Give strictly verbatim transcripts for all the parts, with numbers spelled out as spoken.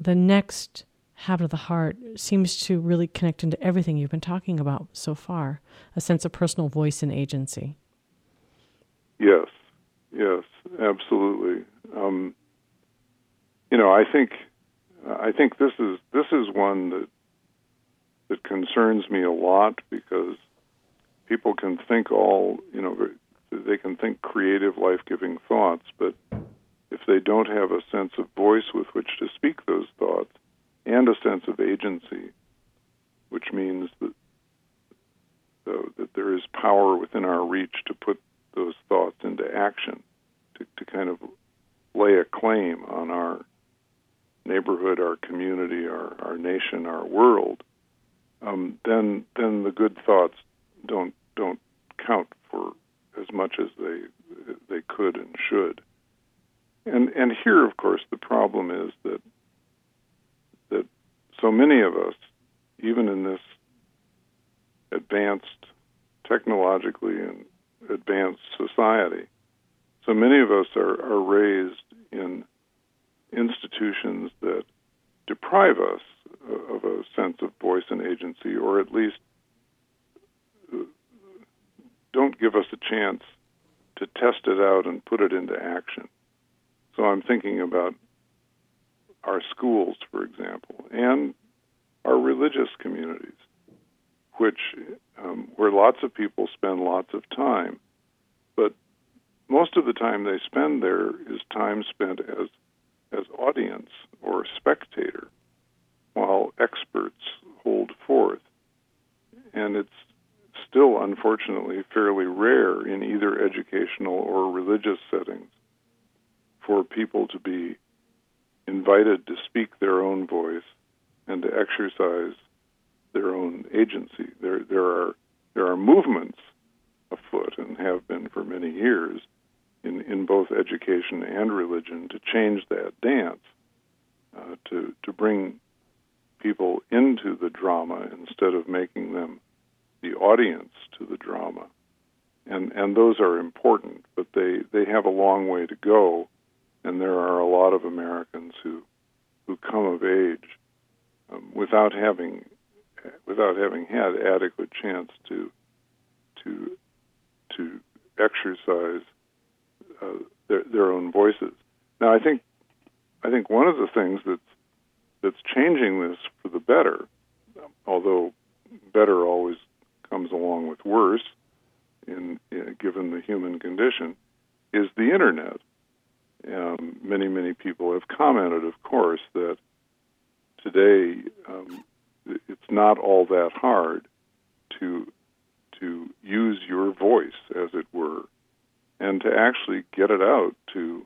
the next habit of the heart seems to really connect into everything you've been talking about so far, a sense of personal voice and agency. Yes, yes, absolutely. Um, you know, I think I think this is this is one that that concerns me a lot, because people can think all, you know, they can think creative, life-giving thoughts, but if they don't have a sense of voice with which to speak those thoughts and a sense of agency, which means that uh, that there is power within our reach to put those thoughts into action, to, to kind of lay a claim on our neighborhood, our community, our, our nation, our world, um, then then the good thoughts don't don't count for as much as they they could and should. And and here, of course, the problem is that that so many of us, even in this advanced, technologically and advanced society, so many of us are, are raised in institutions that deprive us of a sense of voice and agency, or at least don't give us a chance to test it out and put it into action. So I'm thinking about our schools, for example, and our religious communities, which um, where lots of people spend lots of time, but most of the time they spend there is time spent as as audience or spectator, while experts hold forth. And it's still, unfortunately, fairly rare in either educational or religious settings for people to be invited to speak their own voice and to exercise their own agency. There, there are there are movements afoot, and have been for many years, in, in both education and religion, to change that dance, uh, to to bring people into the drama instead of making them the audience to the drama. And and those are important, but they, they have a long way to go, and there are a lot of Americans who who come of age um, without having without having had adequate chance to to to exercise uh, their their own voices. Now, I think I think one of the things that's that's changing this for the better, although better always comes along with worse, in, in given the human condition, is the internet. Um, many many people have commented, of course, that today um, it's not all that hard to to use your voice, as it were, and to actually get it out to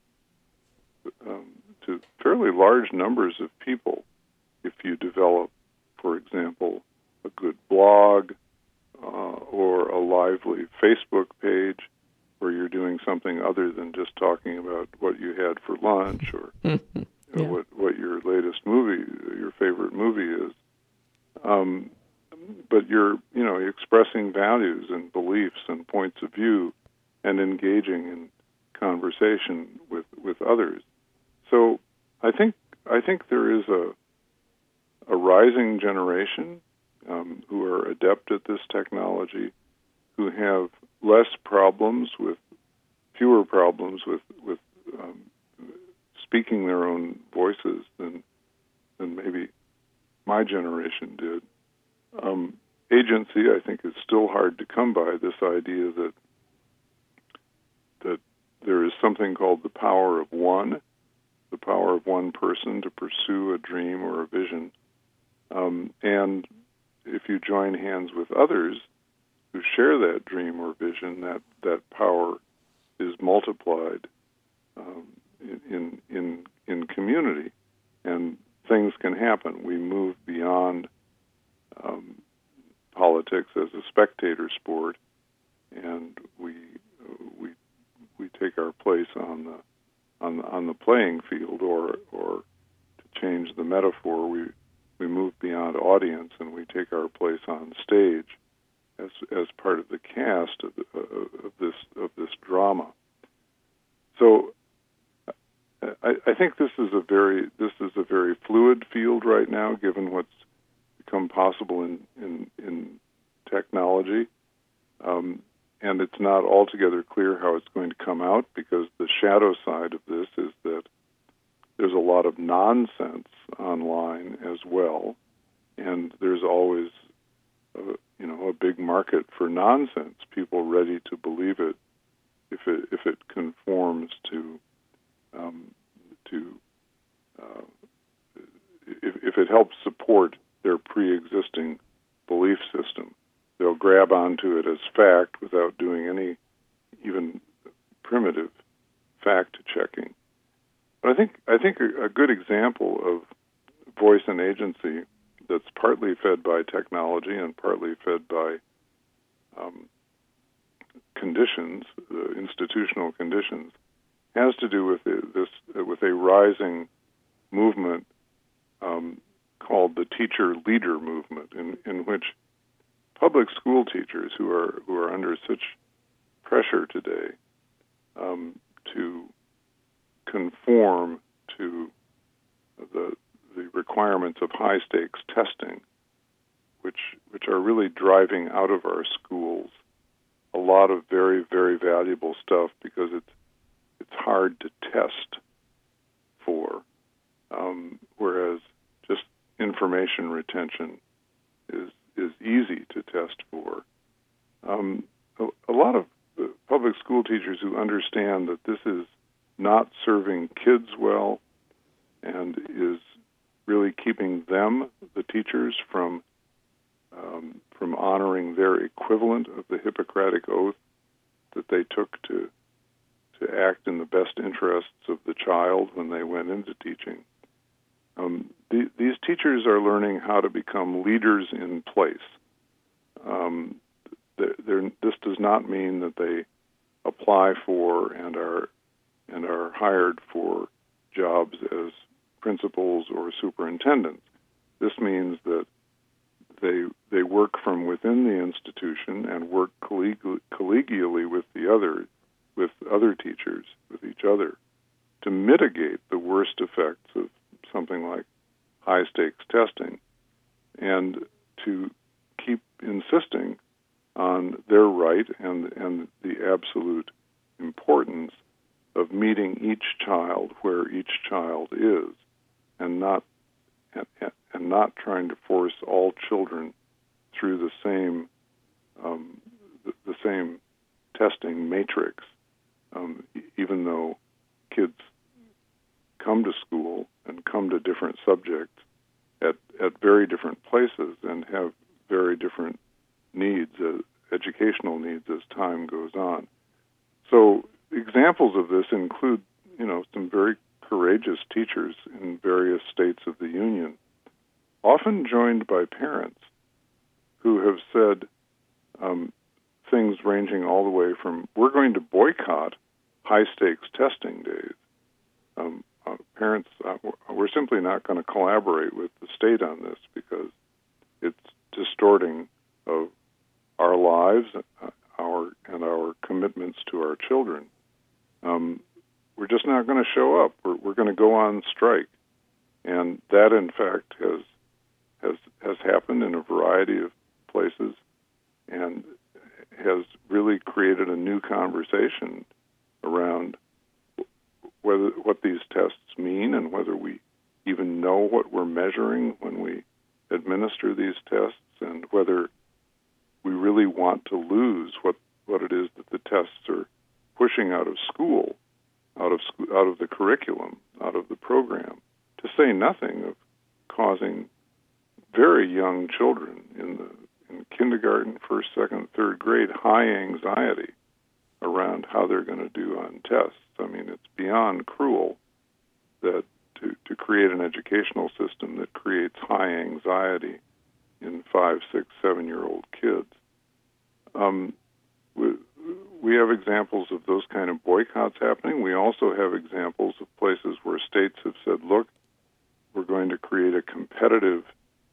um, to fairly large numbers of people. If you develop, for example, a good blog uh, or a lively Facebook page where you're doing something other than just talking about what you had for lunch, or yeah. you know, what what your latest movie, your favorite movie is. Um, but you're, you know, expressing values and beliefs and points of view, and engaging in conversation with, with others. So I think I think there is a a rising generation um, who are adept at this technology, who have less problems with, fewer problems with with um, speaking their own voices than than maybe my generation did. Um, agency, I think, is still hard to come by. This idea that that there is something called the power of one, the power of one person to pursue a dream or a vision. Um, and if you join hands with others who share that dream or vision, that, that power is multiplied um, in, in in community, and things can happen. We move beyond um, politics as a spectator sport, and we we we take our place on the on the, on the playing field, or or to change the metaphor, we we move beyond audience and we take our place on stage as as part of the cast of, the, of this of this drama. So I, I think this is a very this is a very fluid field right now, given what's become possible in in, in technology, um, and it's not altogether clear how it's going to come out, because the shadow side of this is that there's a lot of nonsense online as well, and there's always a, you know a big market for nonsense. People ready to believe it if it if it conforms to um, to uh, if, if it helps support their pre-existing belief system. They'll grab onto it as fact without doing any even primitive fact checking. But I think I think a, a good example of voice and agency that's partly fed by technology and partly fed by um, conditions, uh, institutional conditions, has to do with the, this uh, with a rising movement um, called the teacher leader movement, in, in which public school teachers who are who are under such pressure today um, to conform to the the requirements of high stakes testing, which which are really driving out of our schools a lot of very, very valuable stuff, because it's it's hard to test for, um, whereas just information retention is is easy to test for. Um, a, a lot of public school teachers who understand that this is not serving kids well and is really keeping them, the teachers, from um, from honoring their equivalent of the Hippocratic Oath that they took to to act in the best interests of the child when they went into teaching. Um, the, these teachers are learning how to become leaders in place. Um, they're, they're, this does not mean that they apply for and are and are hired for jobs as principals or superintendents. This means that they they work from within the institution and work collegially, collegially with the other with other teachers, with each other, to mitigate the worst effects of something like high stakes testing, and to keep insisting on their right and and the absolute importance of meeting each child where each child is, and not and, and not trying to force all children through the same um, the, the same testing matrix. Um, even though kids come to school and come to different subjects at at very different places and have very different needs, uh, educational needs, as time goes on. So examples of this include, you know, some very courageous teachers in various states of the union, often joined by parents who have said um, things ranging all the way from, we're going to boycott high-stakes testing days. Um, uh, parents, uh, we're simply not going to collaborate with the state on this because it's distorting of our lives, uh, our and our commitments to our children. Um, we're just not going to show up. We're, we're going to go on strike, and that, in fact, has has has happened in a variety of places, and has really created a new conversation around whether what these tests mean and whether we even know what we're measuring when we administer these tests, and whether we really want to lose what, what it is that the tests are pushing out of school, out of sc- out of the curriculum, out of the program, to say nothing of causing very young children in the in kindergarten, first, second, third grade high anxiety around how they're going to do on tests. I mean, it's beyond cruel that to, to create an educational system that creates high anxiety in five, six, seven-year-old kids. Um, we, we have examples of those kind of boycotts happening. We also have examples of places where states have said, look, we're going to create a competitive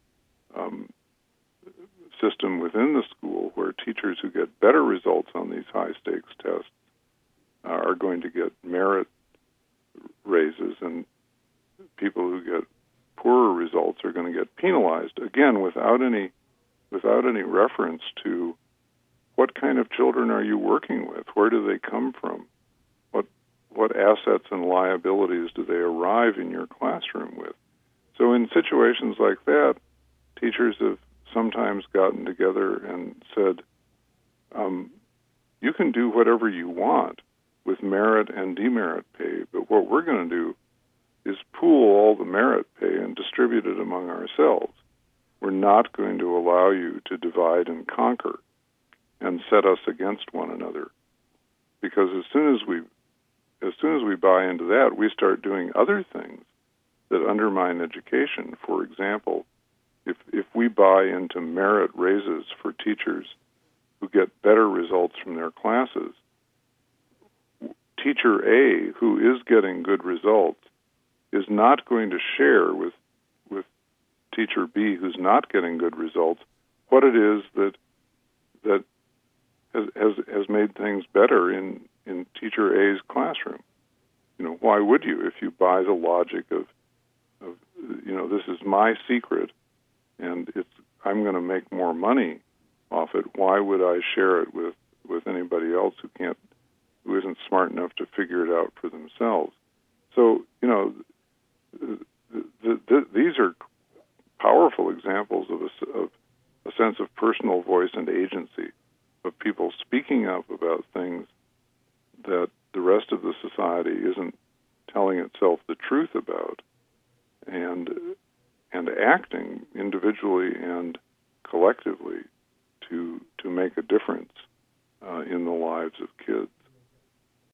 um, system within the school where teachers who get better results on these high-stakes tests uh, are going to get merit raises, and people who get poorer results are going to get penalized, again, without any without any reference to what kind of children are you working with? Where do they come from? What what assets and liabilities do they arrive in your classroom with? So in situations like that, teachers have sometimes gotten together and said, um, you can do whatever you want with merit and demerit pay, but what we're going to do is pool all the merit pay and distribute it among ourselves. We're not going to allow you to divide and conquer and set us against one another. Because as soon as we as soon as we buy into that, we start doing other things that undermine education. For example, if if we buy into merit raises for teachers who get better results from their classes, teacher A, who is getting good results, is not going to share with with teacher B, who's not getting good results, what it is that that has has, has made things better in, in teacher A's classroom. You know, why would you if you buy the logic of of you know, this is my secret and it's I'm going to make more money off it. Why would I share it with, with anybody else who can't who isn't smart enough to figure it out for themselves? So, you know, the, the, the, these are powerful examples of a, of a sense of personal voice and agency, of people speaking up about things that the rest of the society isn't telling itself the truth about, and and acting individually and collectively to to make a difference uh, in the lives of kids.